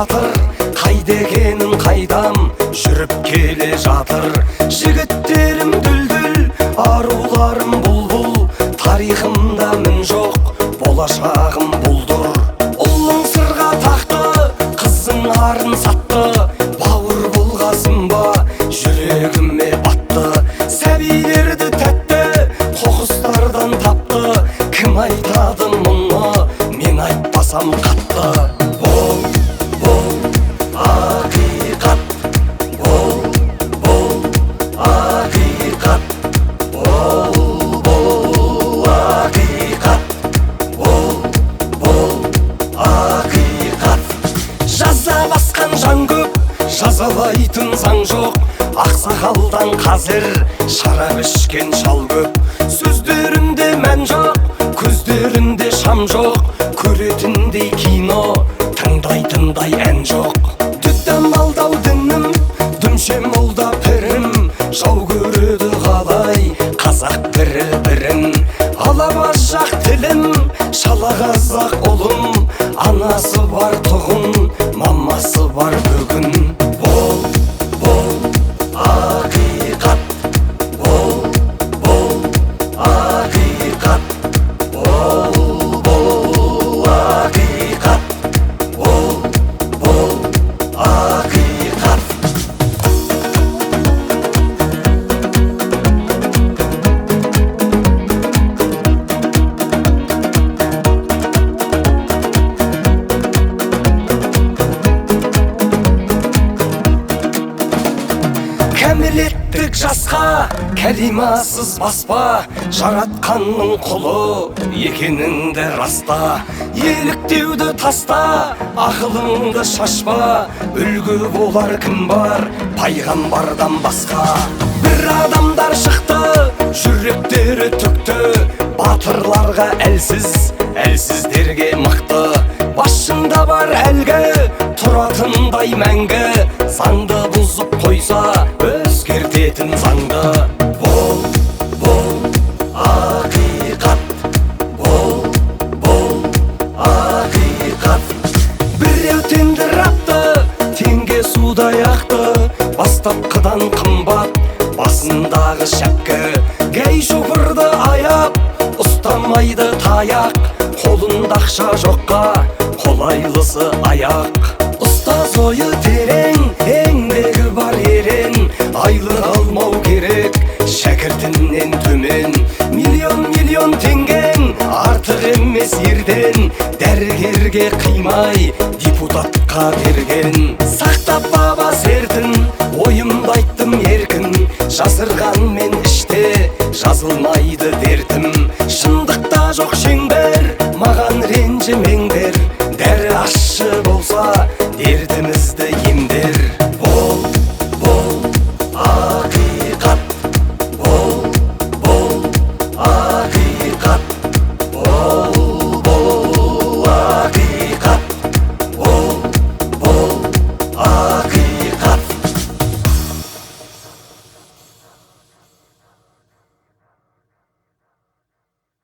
жатыр, қайда екенін қайдам жүріп келе жатыр. Жігіттерім дүлдүл, аруларым бұлбұл, тарихымда мін жоқ, болашағым бұлдыр. Ұлың сырға тақты, қызың арын сатты, бауыр болғасын ба жүрегіме батты. Сәбилерді тәтті қоқыстардан тапты, кім айтады мұны, мен айтпасам қатты. Бол, ақиқат, бол, ақиқат, бол, ақиқат, бол, ақиқат. Жаза басқан жан көп, жазалайтын заң жоқ, ақсақалдан қазір шарап ішкен шал көп. Сөздерінде мән жоқ, көздерінде шам жоқ, көретіндей кино, тыңдайтындай ән жоқ. Дүттен алдау дінім, дүмше молда пірім, жау көреді қалай қазақ бірі-бірін. Алабас жақ тілім, шала қазақ ұлым, анасы бар тұғын, мамасы бар бүгін. Бол, ақиқат, бол, ақиқат, бол, ақиқат, бол, ақиқат. Кәмелеттік жасқа кәлимасыз баспа, жаратқанның құлы екеніңді раста. Еліктеуді таста, ақылыңды шашпа, үлгі болар кім бар пайғамбардан басқа. Бір адамдар шықты, жүректері түкті, батырларға әлсіз, әлсіздерге мықты. Басында бар әлгі, тұратындай мәңгі, заңды бұзып қойса өзгертетін заңды. Бол, ақиқат, бол, ақиқат. Біреу тендір апты, теңге судай ақты, бастапқыдан қымбат басындағы шәпкі. Гей шофырды аяп, ұстамайды таяқ, қолында ақша жоққа қолайлысы аяқ. Ұстаз ойы терең, еңбегі бар ерен, айлық алмау керек шәкіртінен төмен. Миллион теңгең артық емес ерден, дәрігерге қимай депутатқа берген. Сақтап баба сертін, ойымды айттым еркін, жасырған мен іште жазылмайды дертім.